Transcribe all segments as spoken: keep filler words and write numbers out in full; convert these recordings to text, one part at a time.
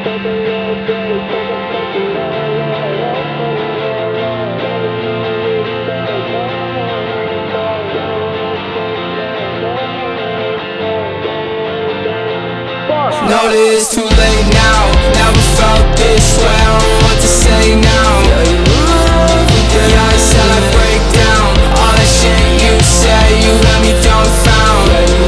Know that it's too late now. Never felt this way, I don't know what to say now. Yeah, I said I break down. All that shit you say, you got me dumbfounded.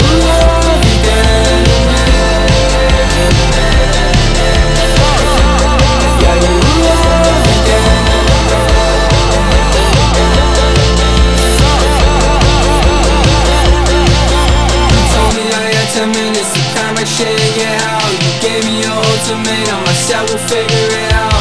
You told me I had ten minutes to pack my shit and get out. You gave me your ultimatum, I said we'll figure it out.